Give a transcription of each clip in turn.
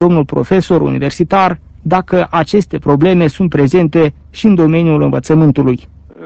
domnul profesor universitar dacă aceste probleme sunt prezente și în domeniul învățământului.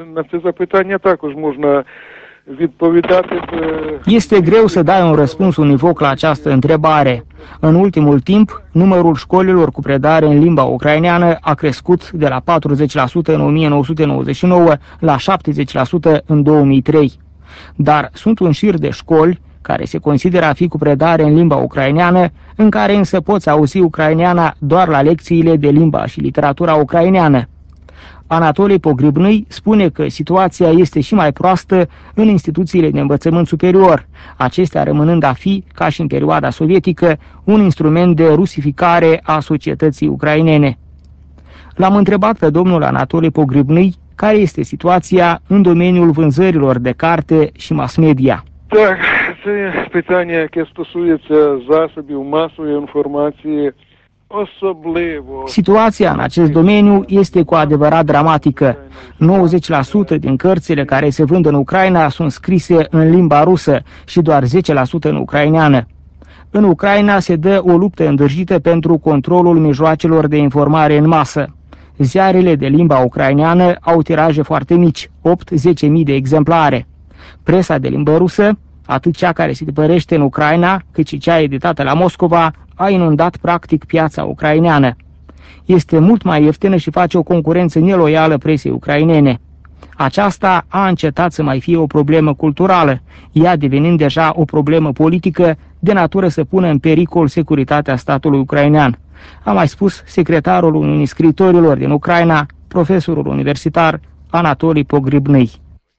Este greu să dai un răspuns univoc la această întrebare. În ultimul timp, numărul școlilor cu predare în limba ucraineană a crescut de la 40% în 1999 la 70% în 2003. Dar sunt un șir de școli care se consideră a fi cu predare în limba ucraineană, în care însă poți auzi ucraineana doar la lecțiile de limba și literatura ucraineană. Anatole Pogribnăi spune că situația este și mai proastă în instituțiile de învățământ superior, acestea rămânând a fi, ca și în perioada sovietică, un instrument de rusificare a societății ucrainene. L-am întrebat pe domnul Anatole Pogribnăi care este situația în domeniul vânzărilor de carte și mass media. Так, це питання, яке стосується засобів масової інформації. Situația în acest domeniu este cu adevărat dramatică. 90% din cărțile care se vând în Ucraina sunt scrise în limba rusă și doar 10% în ucraineană. În Ucraina se dă o luptă îndrăjită pentru controlul mijloacelor de informare în masă. Ziarele de limba ucraineană au tiraje foarte mici, 8-10 mii de exemplare. Presa de limbă rusă, atât cea care se tipărește în Ucraina, cât și cea editată la Moscova, a inundat practic piața ucraineană. Este mult mai ieftină și face o concurență neloială presei ucrainene. Aceasta a încetat să mai fie o problemă culturală, ea devenind deja o problemă politică de natură să pună în pericol securitatea statului ucrainean, a mai spus secretarul Uniunii Scriitorilor din Ucraina, profesorul universitar Anatole Pogribnăi.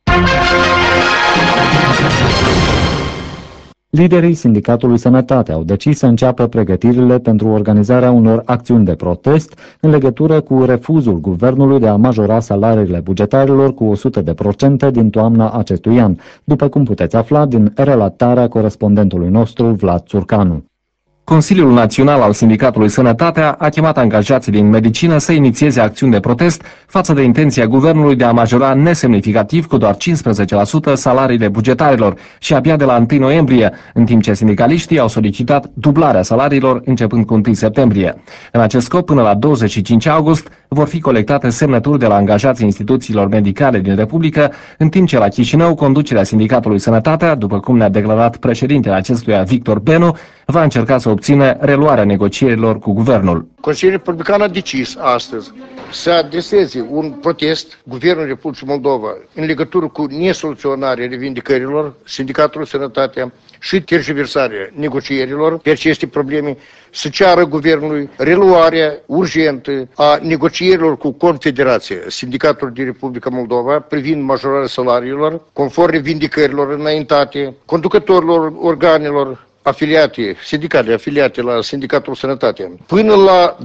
Liderii Sindicatului Sănătate au decis să înceapă pregătirile pentru organizarea unor acțiuni de protest în legătură cu refuzul guvernului de a majora salariile bugetarilor cu 100% din toamna acestui an, după cum puteți afla din relatarea corespondentului nostru Vlad Țurcanu. Consiliul Național al Sindicatului Sănătatea a chemat angajații din medicină să inițieze acțiuni de protest față de intenția guvernului de a majora nesemnificativ cu doar 15% salariile bugetarilor și abia de la 1 noiembrie, în timp ce sindicaliștii au solicitat dublarea salariilor începând cu 1 septembrie. În acest scop, până la 25 august, vor fi colectate semnături de la angajații instituțiilor medicale din Republică, în timp ce la Chișinău, conducerea Sindicatului Sănătatea, după cum ne-a declarat președintele acestuia Victor Benu, va încerca să obțină reluarea negocierilor cu guvernul. Consiliul Republican a decis astăzi să adreseze un protest Guvernului Republicii Moldova în legătură cu nesoluționarea revindicărilor Sindicatului Sănătatea și tergiversarea negocierilor pe aceste probleme, să ceară guvernului reluarea urgentă a negocierilor cu Confederația Sindicatelor din Republica Moldova privind majorarea salariilor, conform revindicărilor înaintate, conducătorilor organelor afiliate, sindicate afiliate la Sindicatul Sănătate. Până la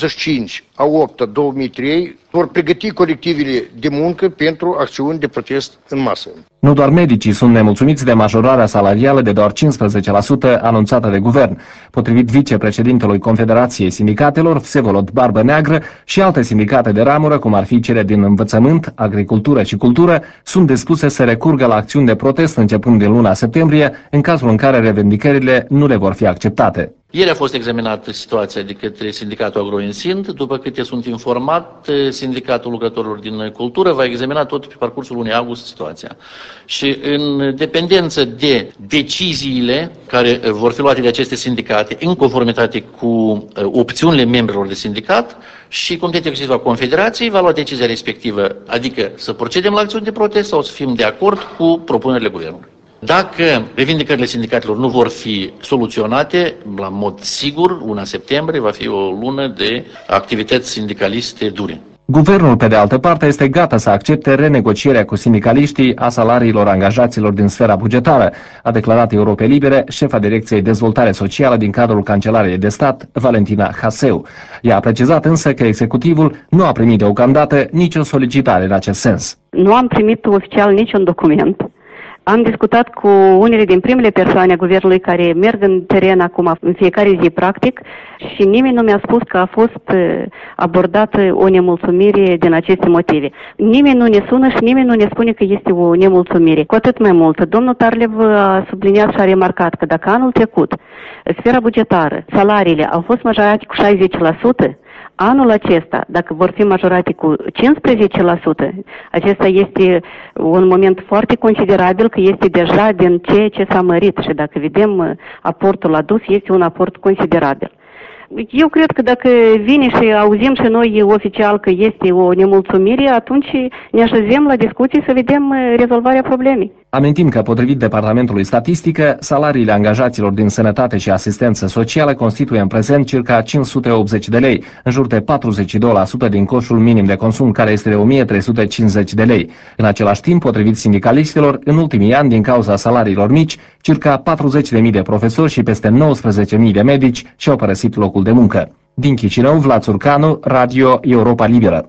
25/8/2003 vor pregăti colectivele de muncă pentru acțiuni de protest în masă. Nu doar medicii sunt nemulțumiți de majorarea salarială de doar 15% anunțată de guvern. Potrivit vicepreședintelui Confederației Sindicatelor, Vsevolod Barbă Neagră, și alte sindicate de ramură, cum ar fi cele din învățământ, agricultură și cultură, sunt dispuse să recurgă la acțiuni de protest începând din luna septembrie, în cazul în care revendicările nu le vor fi acceptate. Ieri a fost examinată situația de către Sindicatul Agroinsind. După câte sunt informat, Sindicatul Lucrătorilor din Cultură va examina tot pe parcursul lunii august situația. Și în dependență de deciziile care vor fi luate de aceste sindicate, în conformitate cu opțiunile membrilor de sindicat și Comitetul Executiv al Confederației va lua decizia respectivă, adică să procedem la acțiuni de protest sau să fim de acord cu propunerile guvernului. Dacă revindicările sindicatelor nu vor fi soluționate, la mod sigur, luna septembrie va fi o lună de activități sindicaliste dure. Guvernul, pe de altă parte, este gata să accepte renegocierea cu sindicaliștii a salariilor angajaților din sfera bugetară, a declarat Europe Libere șefa Direcției Dezvoltare Socială din cadrul Cancelariei de Stat, Valentina Haseu. Ea a precizat însă că executivul nu a primit deocamdată nicio solicitare în acest sens. Nu am primit oficial niciun document Am discutat cu unele din primele persoane a guvernului care merg în teren acum în fiecare zi practic și nimeni nu mi-a spus că a fost abordată o nemulțumire din aceste motive. Nimeni nu ne sună și nimeni nu ne spune că este o nemulțumire. Cu atât mai mult, domnul Tarlev a subliniat și a remarcat că dacă anul trecut sfera bugetară, salariile au fost majorate cu 60%, anul acesta, dacă vor fi majorate cu 15%, acesta este un moment foarte considerabil, că este deja din ceea ce s-a mărit și dacă vedem aportul adus, este un aport considerabil. Eu cred că dacă vine și auzim și noi oficial că este o nemulțumire, atunci ne așezem la discuții să vedem rezolvarea problemei. Amintim că, potrivit Departamentului Statistică, salariile angajaților din sănătate și asistență socială constituie în prezent circa 580 de lei, în jur de 42% din coșul minim de consum, care este de 1350 de lei. În același timp, potrivit sindicalistilor, în ultimii ani, din cauza salariilor mici, circa 40.000 de profesori și peste 19.000 de medici și-au părăsit locul de muncă. Din Chișinău, Vlad Țurcanu, Radio Europa Liberă.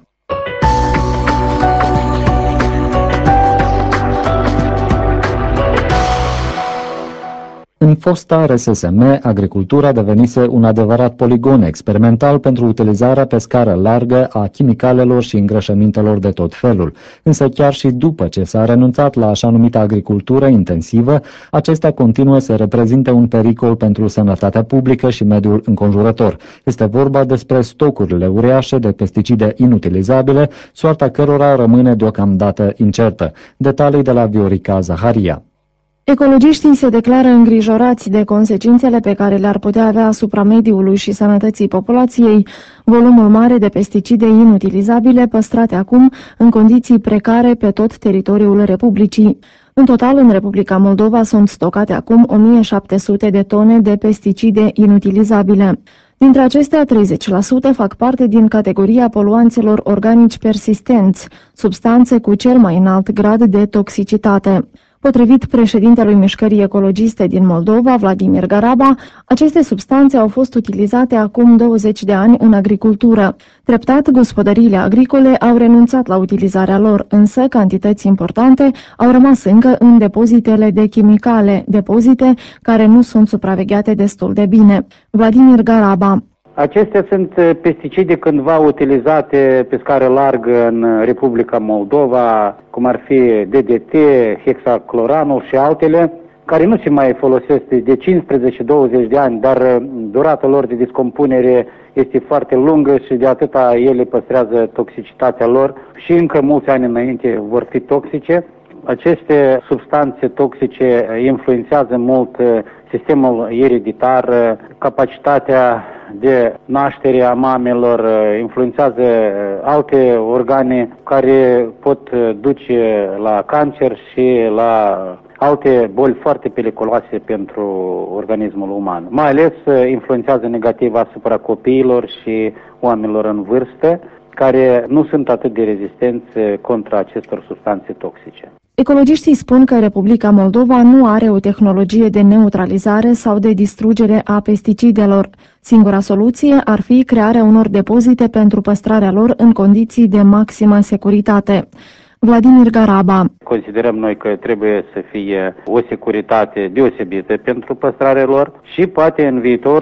În fosta RSSM, agricultura devenise un adevărat poligon experimental pentru utilizarea pe scară largă a chimicalelor și îngrășămintelor de tot felul. Însă chiar și după ce s-a renunțat la așa numită agricultură intensivă, acestea continuă să reprezinte un pericol pentru sănătatea publică și mediul înconjurător. Este vorba despre stocurile uriașe de pesticide inutilizabile, soarta cărora rămâne deocamdată incertă. Detalii de la Viorica Zaharia. Ecologiștii se declară îngrijorați de consecințele pe care le-ar putea avea asupra mediului și sănătății populației volumul mare de pesticide inutilizabile păstrate acum în condiții precare pe tot teritoriul Republicii. În total, în Republica Moldova sunt stocate acum 1700 de tone de pesticide inutilizabile. Dintre acestea, 30% fac parte din categoria poluanților organici persistenți, substanțe cu cel mai înalt grad de toxicitate. Potrivit președintelui Mișcării Ecologiste din Moldova, Vladimir Garaba, aceste substanțe au fost utilizate acum 20 de ani în agricultură. Treptat, gospodăriile agricole au renunțat la utilizarea lor, însă cantități importante au rămas încă în depozitele de chimicale, depozite care nu sunt supravegheate destul de bine. Vladimir Garaba. Acestea sunt pesticide cândva utilizate pe scară largă în Republica Moldova, cum ar fi DDT, hexacloranul și altele, care nu se mai folosesc de 15-20 de ani, dar durata lor de descompunere este foarte lungă și de atâta ele păstrează toxicitatea lor și încă mulți ani înainte vor fi toxice. Aceste substanțe toxice influențează mult sistemul ereditar, capacitatea de naștere a mamelor, influențează alte organe care pot duce la cancer și la alte boli foarte periculoase pentru organismul uman. Mai ales influențează negativ asupra copiilor și oamenilor în vârstă, care nu sunt atât de rezistenți contra acestor substanțe toxice. Ecologiștii spun că Republica Moldova nu are o tehnologie de neutralizare sau de distrugere a pesticidelor. Singura soluție ar fi crearea unor depozite pentru păstrarea lor în condiții de maximă securitate. Vladimir Garaba. Considerăm noi că trebuie să fie o securitate deosebită pentru păstrarea lor și poate în viitor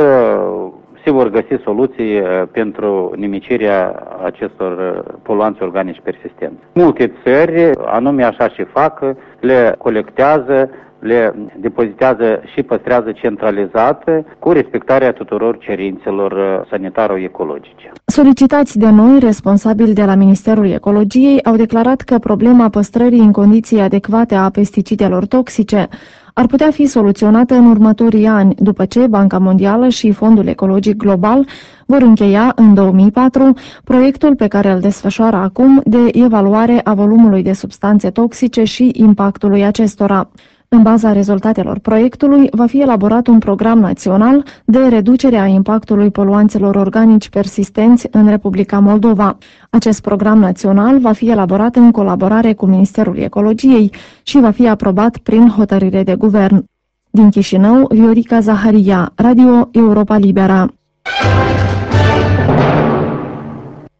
se vor găsi soluții pentru nimicirea acestor poluanți organici persistenți. Multe țări, anume așa și fac, le colectează, le depozitează și păstrează centralizat cu respectarea tuturor cerințelor sanitaro-ecologice. Solicitați de noi, responsabili de la Ministerul Ecologiei, au declarat că problema păstrării în condiții adecvate a pesticidelor toxice ar putea fi soluționată în următorii ani, după ce Banca Mondială și Fondul Ecologic Global vor încheia în 2004 proiectul pe care îl desfășoară acum de evaluare a volumului de substanțe toxice și impactului acestora. În baza rezultatelor proiectului va fi elaborat un program național de reducere a impactului poluanților organici persistenți în Republica Moldova. Acest program național va fi elaborat în colaborare cu Ministerul Ecologiei și va fi aprobat prin hotărâre de guvern. Din Chișinău, Viorica Zaharia, Radio Europa Liberă.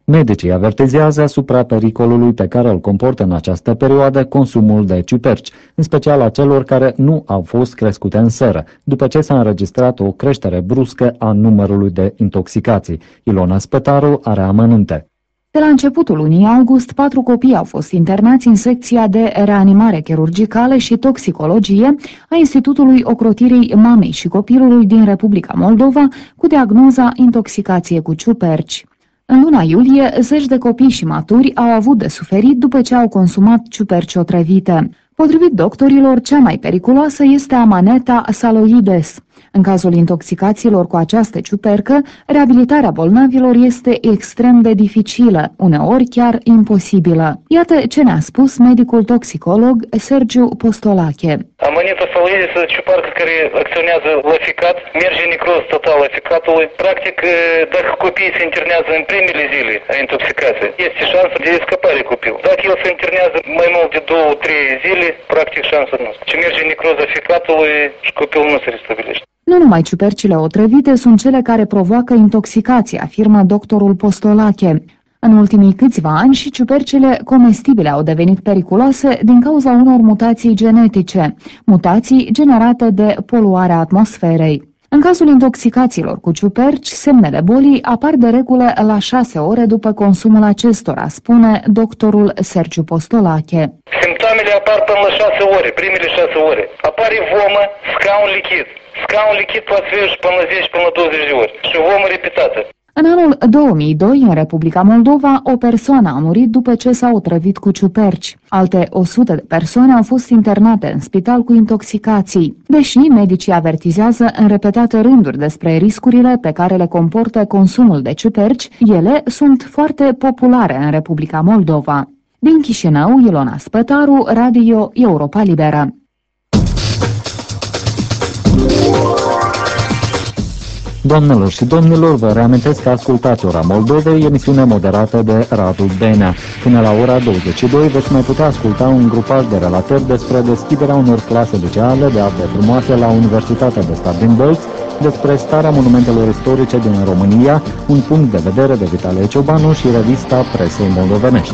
Medicii avertizează asupra pericolului pe care îl comportă în această perioadă consumul de ciuperci, în special a celor care nu au fost crescute în seră, după ce s-a înregistrat o creștere bruscă a numărului de intoxicații. Ilona Spătaru are amănunte. De la începutul lunii august, 4 copii au fost internați în secția de reanimare chirurgicală și toxicologie a Institutului Ocrotirii Mamei și Copilului din Republica Moldova cu diagnoza intoxicație cu ciuperci. În luna iulie, zeci de copii și maturi au avut de suferit după ce au consumat ciuperci otrăvite. Potrivit doctorilor, cea mai periculoasă este Amanita saloides. În cazul intoxicațiilor cu această ciupercă, reabilitarea bolnavilor este extrem de dificilă, uneori chiar imposibilă. Iată ce ne-a spus medicul toxicolog Sergiu Postolache. Amanita saloides este ciupercă care acționează la ficat, merge necroz total la ficatului. Practic, dacă copiii se internează în primele zile a intoxicației, este șansă de escapare copil. Dacă el se internează mai mult de 2-3 zile, practic șansa nu. Ce merge necroza ficatului și copilul nu se restabilește. Nu numai ciupercile otrăvite sunt cele care provoacă intoxicație, afirmă doctorul Postolache. În ultimii câțiva ani și ciupercile comestibile au devenit periculoase din cauza unor mutații genetice, mutații generate de poluarea atmosferei. În cazul intoxicațiilor cu ciuperci, semnele bolii apar de regulă la 6 ore după consumul acestora, spune doctorul Sergiu Postolache. Simptomele apar până la 6 ore, primele 6 ore. Apare vomă, scaun lichid. Scaun lichid poate fi și până la 10, până la 20 de ori. Și vomă repetată. În anul 2002, în Republica Moldova, o persoană a murit după ce s-a otrăvit cu ciuperci. Alte 100 de persoane au fost internate în spital cu intoxicații. Deși medicii avertizează în repetate rânduri despre riscurile pe care le comportă consumul de ciuperci, ele sunt foarte populare în Republica Moldova. Din Chișinău, Ilona Spătaru, Radio Europa Liberă. Doamnelor și domnilor, vă reamintesc că ascultați Ora Moldovei, emisiune moderată de Radu Benea. Până la ora 22 veți mai putea asculta un grupaj de relatări despre deschiderea unor clase liceale de arte frumoase la Universitatea de Stat din Bălți, despre starea monumentelor istorice din România, un punct de vedere de Vitalie Ciobanu și revista presei moldovenești.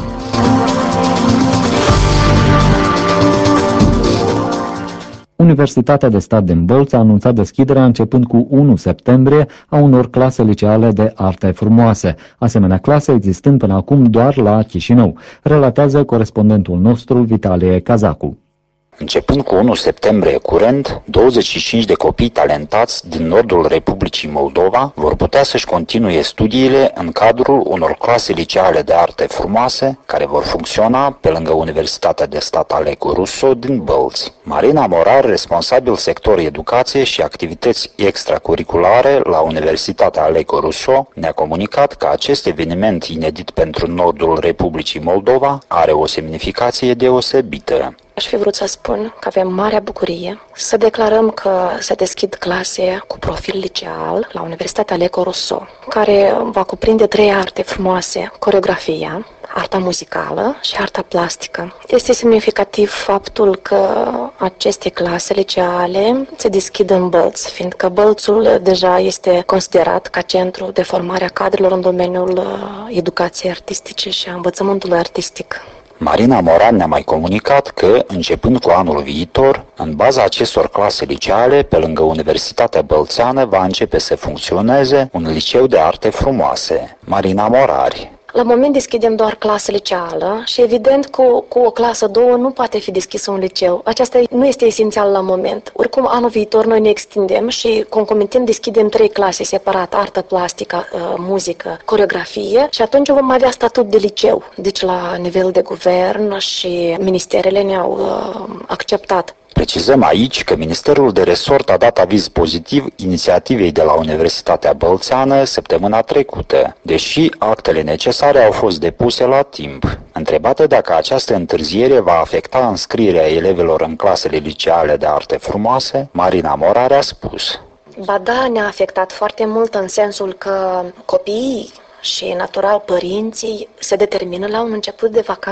Universitatea de Stat din Bălți a anunțat deschiderea începând cu 1 septembrie a unor clase liceale de arte frumoase, asemenea clase existând până acum doar la Chișinău, relatează corespondentul nostru Vitalie Cazacu. Începând cu 1 septembrie curent, 25 de copii talentați din nordul Republicii Moldova vor putea să-și continue studiile în cadrul unor clase liceale de arte frumoase care vor funcționa pe lângă Universitatea de Stat Alecu Russo din Bălți. Marina Morar, responsabil sector educație și activități extracurriculare la Universitatea Alecu Russo, ne-a comunicat că acest eveniment inedit pentru nordul Republicii Moldova are o semnificație deosebită. Aș fi vrut să spun că avem marea bucurie să declarăm că se deschid clase cu profil liceal la Universitatea Alecu Russo, care va cuprinde 3 arte frumoase: coreografia, arta muzicală și arta plastică. Este semnificativ faptul că aceste clase liceale se deschid în Bălți, fiindcă Bălțul deja este considerat ca centru de formare a cadrelor în domeniul educației artistice și a învățământului artistic. Marina Moran ne-a mai comunicat că, începând cu anul viitor, în baza acestor clase liceale, pe lângă Universitatea Bălțeană, va începe să funcționeze un liceu de arte frumoase. Marina Morari. La moment deschidem doar clasă liceală și evident cu o clasă 2 nu poate fi deschisă un liceu. Aceasta nu este esențial la moment. Oricum, anul viitor noi ne extindem și concomitent deschidem 3 clase separate: artă plastică, muzică, coreografie, și atunci vom avea statut de liceu. Deci la nivel de guvern și ministerele ne-au acceptat. Precizăm aici că Ministerul de Resort a dat aviz pozitiv inițiativei de la Universitatea Bălțeană săptămâna trecută, deși actele necesare au fost depuse la timp. Întrebată dacă această întârziere va afecta înscrierea elevilor în clasele liceale de arte frumoase, Marina Morar a spus: Ba da, ne-a afectat foarte mult în sensul că copiii și, natural, părinții se determină la un început de vacanță.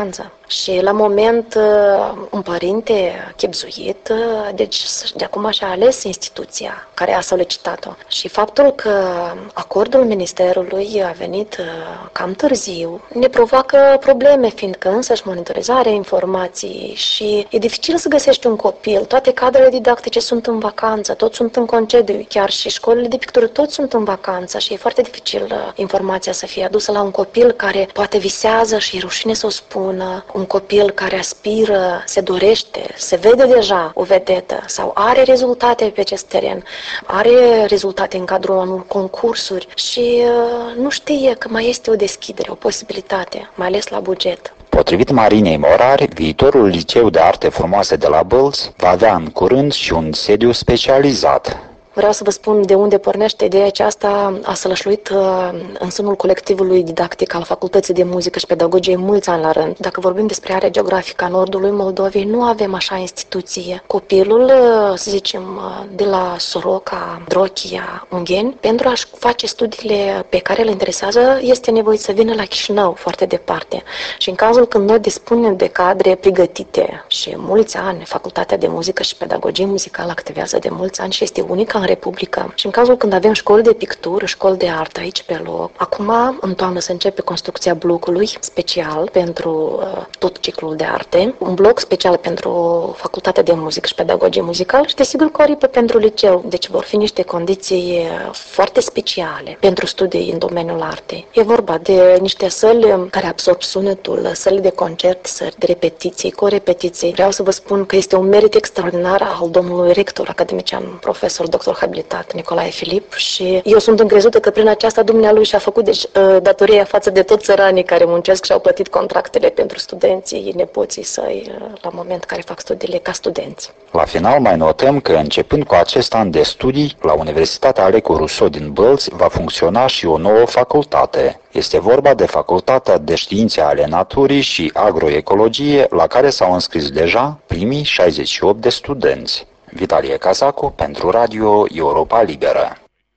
Și la moment un părinte chibzuit, deci de acum și-a ales instituția care a solicitat-o. Și faptul că acordul ministerului a venit cam târziu ne provoacă probleme, fiindcă însăși monitorizarea informației și e dificil să găsești un copil. Toate cadrele didactice sunt în vacanță, toți sunt în concediu, chiar și școlile de pictură toți sunt în vacanță și e foarte dificil informația să fie adusă la un copil care poate visează și e rușine să o spună, un copil care aspiră, se dorește, se vede deja o vedetă sau are rezultate pe acest teren, are rezultate în cadrul unor concursuri și nu știe că mai este o deschidere, o posibilitate, mai ales la buget. Potrivit Marinei Morari, viitorul liceu de arte frumoase de la Bălți va avea în curând și un sediu specializat. Vreau să vă spun de unde pornește ideea aceasta, a sălășluit în sânul colectivului didactic al Facultății de Muzică și Pedagogie mulți ani la rând. Dacă vorbim despre area geografică a nordului Moldovei, nu avem așa instituție. Copilul, să zicem, de la Soroca, Drochia, Ungheni, pentru a-și face studiile pe care le interesează, este nevoit să vină la Chișinău, foarte departe. Și în cazul când noi dispunem de cadre pregătite și mulți ani, Facultatea de Muzică și Pedagogie Muzicală activează de mulți ani și este unica în Republică. Și în cazul când avem școli de pictură, școli de artă aici pe loc, acum în toamnă se începe construcția blocului special pentru tot ciclul de arte, un bloc special pentru Facultatea de Muzică și Pedagogie Muzicală și desigur că o aripă pentru liceu. Deci vor fi niște condiții foarte speciale pentru studii în domeniul artei. E vorba de niște săli care absorb sunetul, săli de concert, săli de repetiții, corepetiții. Vreau să vă spun că este un merit extraordinar al domnului rector academician, profesor dr. habilitat Nicolae Filip și eu sunt încrezută că prin aceasta dumnealui și-a făcut datoria față de toți țăranii care muncesc și au plătit contractele pentru studenții, nepoții săi la moment care fac studiile ca studenți. La final mai notăm că începând cu acest an de studii, la Universitatea Alecu Rousseau din Bălți va funcționa și o nouă facultate. Este vorba de Facultatea de Științe ale Naturii și Agroecologie, la care s-au înscris deja primii 68 de studenți. Vitalie Cazacu pentru Radio Europa Liberă.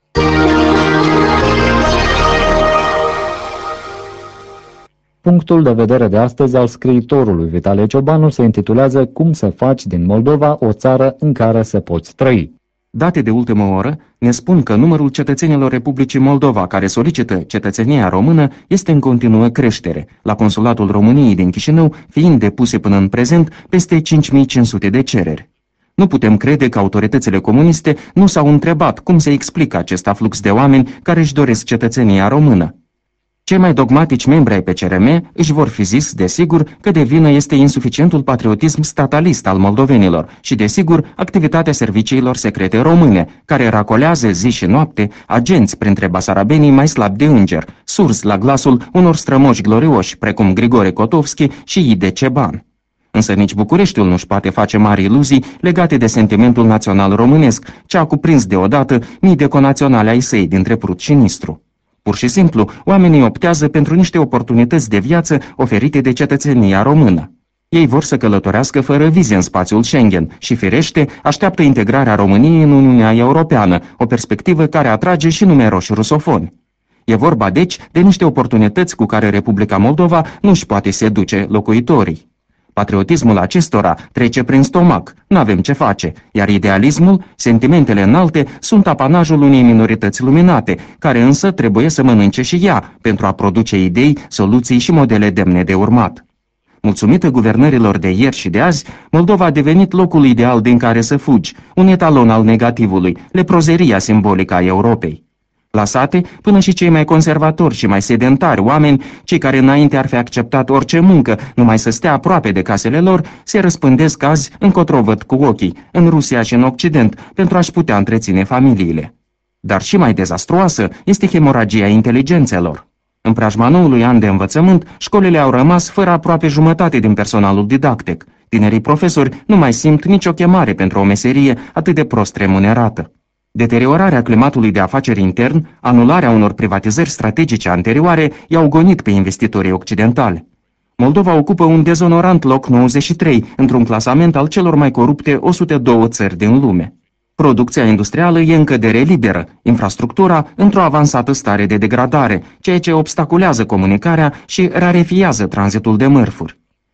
Punctul de vedere de astăzi al scriitorului Vitalie Ciobanu se intitulează Cum să faci din Moldova o țară în care să poți trăi. Date de ultimă oră ne spun că numărul cetățenilor Republicii Moldova care solicită cetățenia română este în continuă creștere, la Consulatul României din Chișinău fiind depuse până în prezent peste 5500 de cereri. Nu putem crede că autoritățile comuniste nu s-au întrebat cum se explică acest aflux de oameni care își doresc cetățenia română. Cei mai dogmatici membri ai PCRM își vor fi zis, desigur, că de vină este insuficientul patriotism statalist al moldovenilor și, desigur, activitatea serviciilor secrete române, care racolează zi și noapte agenți printre basarabenii mai slabi de înger, surzi la glasul unor strămoși glorioși, precum Grigore Kotovski și Ide Ceban. Însă nici Bucureștiul nu-și poate face mari iluzii legate de sentimentul național românesc, ce a cuprins deodată mii de conaționale ai săi dintre Prut și Nistru. Pur și simplu, oamenii optează pentru niște oportunități de viață oferite de cetățenia română. Ei vor să călătorească fără vize în spațiul Schengen și, firește, așteaptă integrarea României în Uniunea Europeană, o perspectivă care atrage și numeroși rusofoni. E vorba, deci, de niște oportunități cu care Republica Moldova nu își poate seduce locuitorii. Patriotismul acestora trece prin stomac, n-avem ce face, iar idealismul, sentimentele înalte, sunt apanajul unei minorități luminate, care însă trebuie să mănânce și ea pentru a produce idei, soluții și modele demne de urmat. Mulțumită guvernărilor de ieri și de azi, Moldova a devenit locul ideal din care să fugi, un etalon al negativului, leprozeria simbolică a Europei. La sate, până și cei mai conservatori și mai sedentari oameni, cei care înainte ar fi acceptat orice muncă, numai să stea aproape de casele lor, se răspândesc azi încotro văd cu ochii, în Rusia și în Occident, pentru a-și putea întreține familiile. Dar și mai dezastruoasă este hemoragia inteligențelor. În preajma noului an de învățământ, școlile au rămas fără aproape jumătate din personalul didactic. Tinerii profesori nu mai simt nicio chemare pentru o meserie atât de prost remunerată. Deteriorarea climatului de afaceri intern, anularea unor privatizări strategice anterioare i-au gonit pe investitorii occidentali. Moldova ocupă un dezonorant loc 93 într-un clasament al celor mai corupte 102 țări din lume. Producția industrială e în cădere liberă, infrastructura într-o avansată stare de degradare, ceea ce obstaculează comunicarea și rarefiază tranzitul de mărfuri.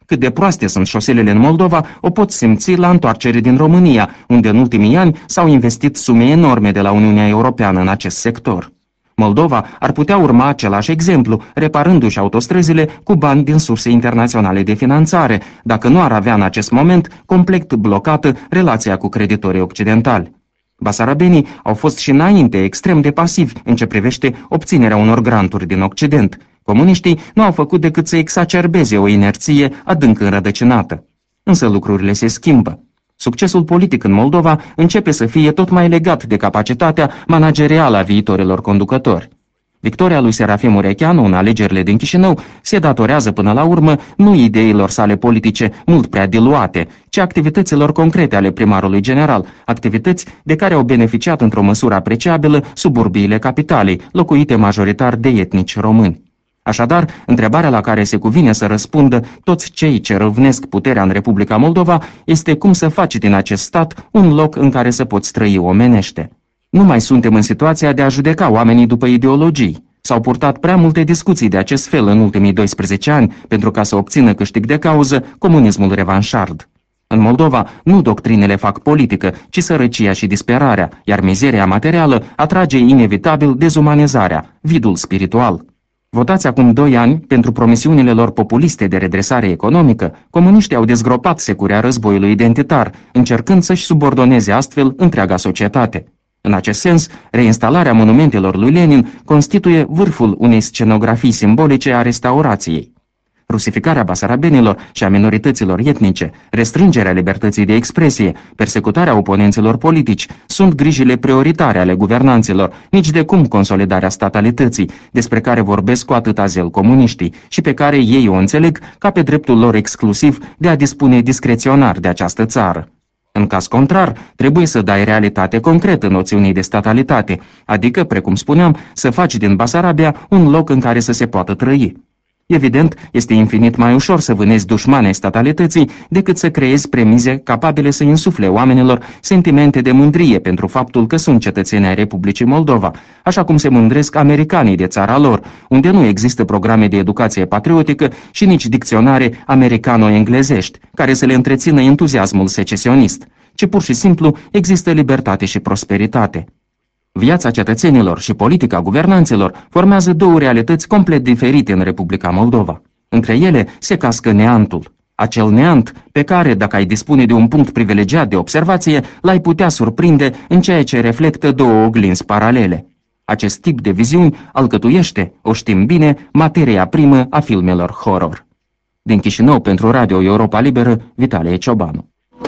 Cât de proaste sunt șoselele în Moldova o pot simți la întoarcere din România, unde în ultimii ani s-au investit sume enorme de la Uniunea Europeană în acest sector. Moldova ar putea urma același exemplu, reparându-și autostrăzile cu bani din surse internaționale de finanțare, dacă nu ar avea în acest moment complet blocată relația cu creditorii occidentali. Basarabenii au fost și înainte extrem de pasivi în ce privește obținerea unor granturi din Occident. Comuniștii nu au făcut decât să exacerbeze o inerție adânc înrădăcinată. Însă lucrurile se schimbă. Succesul politic în Moldova începe să fie tot mai legat de capacitatea managerială a viitorilor conducători. Victoria lui Serafim Urecheanu în alegerile din Chișinău se datorează până la urmă nu ideilor sale politice mult prea diluate, ci activităților concrete ale primarului general, activități de care au beneficiat într-o măsură apreciabilă suburbiile capitalei, locuite majoritar de etnici români. Așadar, întrebarea la care se cuvine să răspundă toți cei ce răvnesc puterea în Republica Moldova este cum să faci din acest stat un loc în care să poți trăi omenește. Nu mai suntem în situația de a judeca oamenii după ideologii. S-au purtat prea multe discuții de acest fel în ultimii 12 ani pentru ca să obțină câștig de cauză comunismul revanșard. În Moldova nu doctrinele fac politică, ci sărăcia și disperarea, iar mizeria materială atrage inevitabil dezumanizarea, vidul spiritual. Votați acum 2 ani pentru promisiunile lor populiste de redresare economică, comuniștii au dezgropat securea războiului identitar, încercând să-și subordoneze astfel întreaga societate. În acest sens, reinstalarea monumentelor lui Lenin constituie vârful unei scenografii simbolice a restaurației. Rusificarea basarabenilor și a minorităților etnice, restrângerea libertății de expresie, persecutarea oponenților politici sunt grijile prioritare ale guvernanților, nici de cum consolidarea statalității, despre care vorbesc cu atâta zel comuniștii și pe care ei o înțeleg ca pe dreptul lor exclusiv de a dispune discreționar de această țară. În caz contrar, trebuie să dai realitate concretă noțiunii de statalitate, adică, precum spuneam, să faci din Basarabia un loc în care să se poată trăi. Evident, este infinit mai ușor să vânezi dușmanei statalității decât să creezi premize capabile să insufle oamenilor sentimente de mândrie pentru faptul că sunt cetățeni ai Republicii Moldova, așa cum se mândresc americanii de țara lor, unde nu există programe de educație patriotică și nici dicționare americano-englezești, care să le întrețină entuziasmul secesionist, ci pur și simplu există libertate și prosperitate. Viața cetățenilor și politica guvernanților formează două realități complet diferite în Republica Moldova. Între ele se cască neantul. Acel neant pe care, dacă ai dispune de un punct privilegiat de observație, l-ai putea surprinde în ceea ce reflectă două oglinzi paralele. Acest tip de viziuni alcătuiește, o știm bine, materia primă a filmelor horror. Din Chișinău pentru Radio Europa Liberă, Vitalie Ciobanu.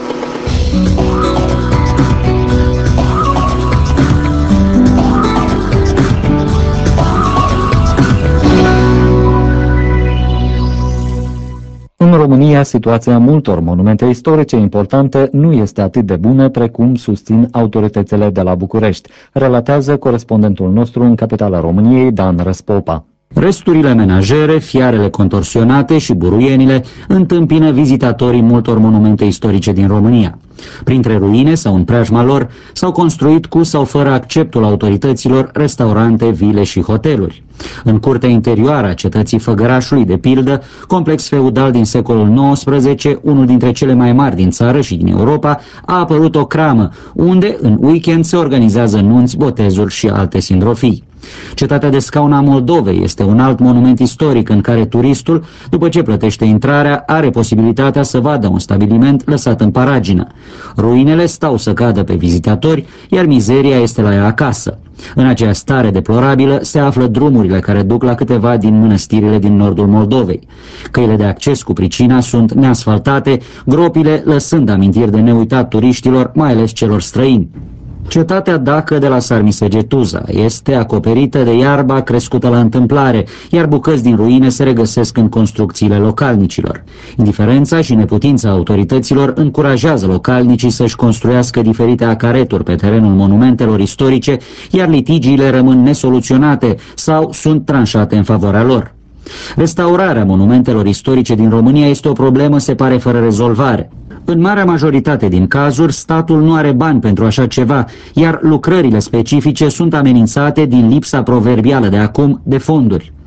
În România, situația multor monumente istorice importante nu este atât de bună precum susțin autoritățile de la București, relatează corespondentul nostru în capitala României, Dan Răspopa. Resturile menajere, fiarele contorsionate și buruienile întâmpină vizitatorii multor monumente istorice din România. Printre ruine sau în preajma lor s-au construit cu sau fără acceptul autorităților restaurante, vile și hoteluri. În curtea interioară a cetății Făgărașului, de pildă, complex feudal din secolul XIX, unul dintre cele mai mari din țară și din Europa, a apărut o cramă, unde în weekend se organizează nunți, botezuri și alte sindrofii. Cetatea de Scaun a Moldovei este un alt monument istoric în care turistul, după ce plătește intrarea, are posibilitatea să vadă un stabiliment lăsat în paragină. Ruinele stau să cadă pe vizitatori, iar mizeria este la ea acasă. În aceea stare deplorabilă se află drumurile care duc la câteva din mănăstirile din nordul Moldovei. Căile de acces cu pricina sunt neasfaltate, gropile lăsând amintiri de neuitat turiștilor, mai ales celor străini. Cetatea Dacă de la Sarmisegetuza este acoperită de iarba crescută la întâmplare, iar bucăți din ruine se regăsesc în construcțiile localnicilor. Indiferența și neputința autorităților încurajează localnicii să-și construiască diferite acareturi pe terenul monumentelor istorice, iar litigiile rămân nesoluționate sau sunt tranșate în favoarea lor. Restaurarea monumentelor istorice din România este o problemă, se pare, fără rezolvare. În marea majoritate din cazuri, statul nu are bani pentru așa ceva, iar lucrările specifice sunt amenințate din lipsa proverbială de acum de fonduri.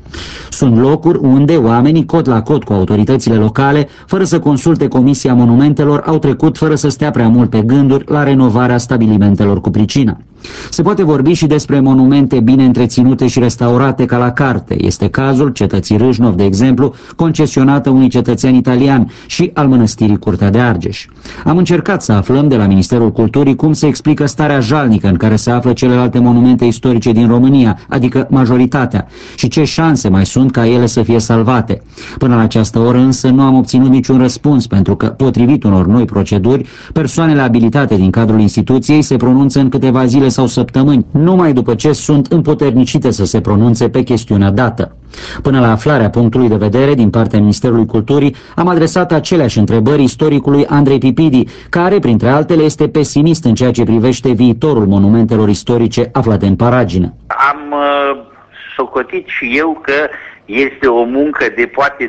Sunt locuri unde oamenii, cot la cot cu autoritățile locale, fără să consulte Comisia Monumentelor, au trecut fără să stea prea mult pe gânduri la renovarea stabilimentelor cu pricina. Se poate vorbi și despre monumente bine întreținute și restaurate ca la carte. Este cazul cetății Râșnov, de exemplu, concesionată unui cetățean italian, și al mănăstirii Curtea de Argeș. Am încercat să aflăm de la Ministerul Culturii cum se explică starea jalnică în care se află celelalte monumente istorice din România, adică majoritatea, și ce șanse mai sunt ca ele să fie salvate. Până la această oră însă nu am obținut niciun răspuns, pentru că, potrivit unor noi proceduri, persoanele abilitate din cadrul instituției se pronunță în câteva zile sau săptămâni, numai după ce sunt împuternicite să se pronunțe pe chestiunea dată. Până la aflarea punctului de vedere din partea Ministerului Culturii, am adresat aceleași întrebări istoricului Andrei Pipidi, care, printre altele, este pesimist în ceea ce privește viitorul monumentelor istorice aflate în paragină. Am socotit și eu că este o muncă de poate 20-30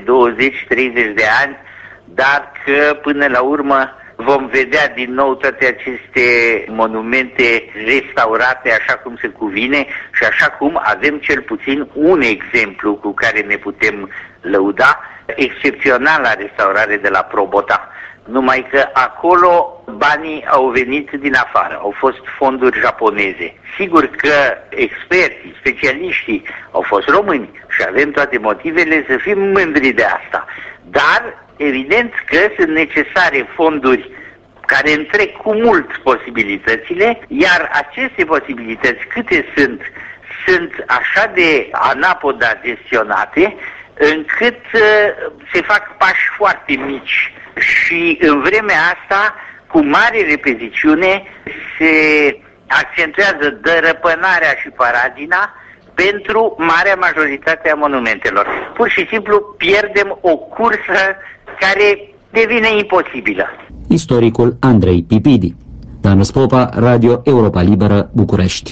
de ani, dar că până la urmă vom vedea din nou toate aceste monumente restaurate așa cum se cuvine și așa cum avem cel puțin un exemplu cu care ne putem lăuda, excepționala restaurare de la Probota. Numai că acolo banii au venit din afară, au fost fonduri japoneze. Sigur că experții, specialiștii au fost români și avem toate motivele să fim mândri de asta. Dar evident că sunt necesare fonduri care întrec cu mult posibilitățile, iar aceste posibilități, câte sunt așa de anapoda gestionate, încât se fac pași foarte mici și în vremea asta, cu mare repeziciune, se accentuează dărăpânarea și paragina pentru marea majoritate a monumentelor. Pur și simplu pierdem o cursă care devine imposibilă. Istoricul Andrei Pipidi. Dan Popa, Radio Europa Liberă, București.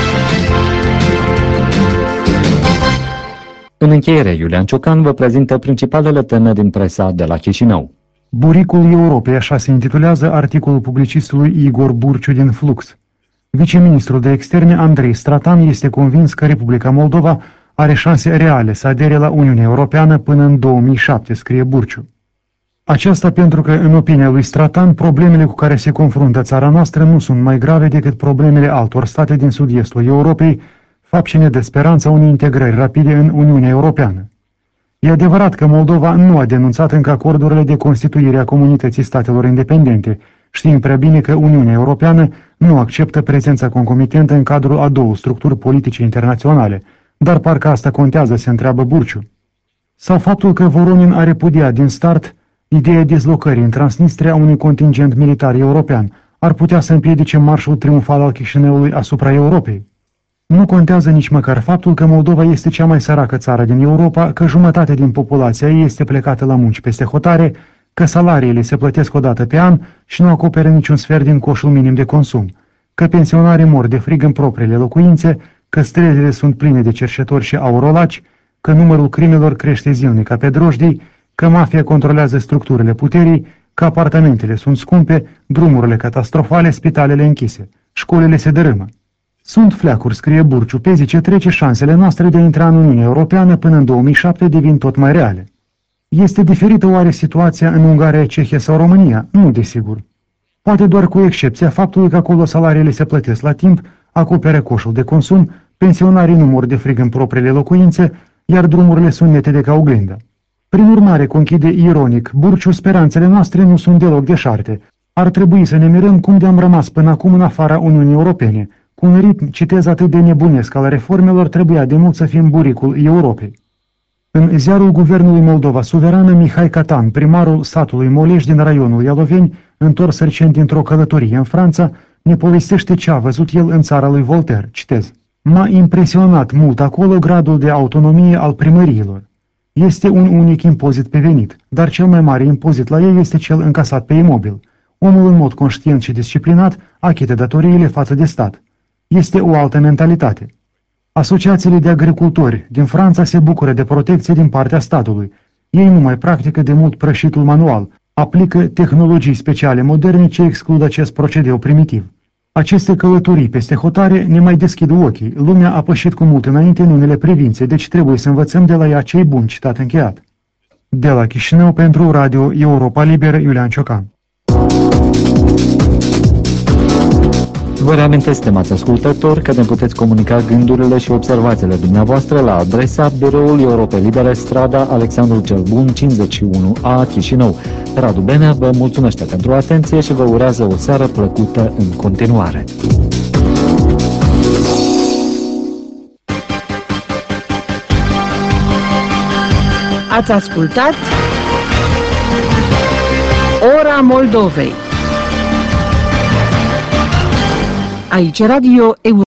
În încheiere, Iulian Ciocan vă prezintă principalele teme din presa de la Chișinău. Buricul Europei, așa se intitulează articolul publicistului Igor Burciu din Flux. Viceministrul de Externe Andrei Stratan este convins că Republica Moldova are șanse reale să adere la Uniunea Europeană până în 2007, scrie Burciu. Aceasta pentru că, în opinia lui Stratan, problemele cu care se confruntă țara noastră nu sunt mai grave decât problemele altor state din sud-estul Europei, fapt ce ne dă speranța unei integrări rapide în Uniunea Europeană. E adevărat că Moldova nu a denunțat încă acordurile de constituire a Comunității Statelor Independente. Știm prea bine că Uniunea Europeană nu acceptă prezența concomitentă în cadrul a două structuri politice internaționale, dar parcă asta contează, se întreabă Burciu. Sau faptul că Voronin a repudiat din start ideea dezlocării în Transnistria unui contingent militar european ar putea să împiedice marșul triumfal al Chișinăului asupra Europei. Nu contează nici măcar faptul că Moldova este cea mai săracă țară din Europa, că jumătate din populația ei este plecată la munci peste hotare, că salariile se plătesc o dată pe an și nu acoperă niciun sfert din coșul minim de consum, că pensionarii mor de frig în propriile locuințe, că străzile sunt pline de cerșetori și aurolaci, că numărul crimelor crește zilnic ca pe drojdii, că mafia controlează structurile puterii, că apartamentele sunt scumpe, drumurile catastrofale, spitalele închise, școlile se dărâmă. Sunt fleacuri, scrie Burciu, pe zi ce trece șansele noastre de a intra în Uniunea Europeană până în 2007 devin tot mai reale. Este diferită oare situația în Ungaria, Cehia sau România? Nu, desigur. Poate doar cu excepția faptului că acolo salariile se plătesc la timp, acoperă coșul de consum, pensionarii nu mor de frig în propriile locuințe, iar drumurile sunt nete ca oglindă. Prin urmare, conchide ironic, Burciu, speranțele noastre nu sunt deloc deșarte. Ar trebui să ne mirăm cum de-am rămas până acum în afara Uniunii Europene. Cu un ritm, citez, atât de nebunesc al reformelor, trebuia de mult să fim buricul Europei. În ziarul Guvernului Moldova Suverană, Mihai Catan, primarul satului Moleș din raionul Ialoveni, întors recent dintr-o călătorie în Franța, ne povestește ce a văzut el în țara lui Voltaire. Citez. M-a impresionat mult acolo gradul de autonomie al primăriilor. Este un unic impozit pe venit, dar cel mai mare impozit la ei este cel încasat pe imobil. Omul, în mod conștient și disciplinat, achită datoriile față de stat. Este o altă mentalitate. Asociațiile de agricultori din Franța se bucură de protecție din partea statului. Ei nu mai practică de mult prășitul manual, aplică tehnologii speciale moderne ce exclud acest procedeu primitiv. Aceste călătorii peste hotare ne mai deschid ochii. Lumea a pășit cu mult înainte în unele privințe, deci trebuie să învățăm de la ea ce-i bun, citat încheiat. De la Chișinău pentru Radio Europa Liberă, Iulian Ciocan. Vă reamintesc, stimați ascultători, că ne puteți comunica gândurile și observațiile dumneavoastră la adresa Biroul Europei Libere, strada Alexandru cel Bun, 51A, Chișinău. Radu Benea vă mulțumește pentru atenție și vă urează o seară plăcută în continuare. Ați ascultat Ora Moldovei. Aici Radio Europa.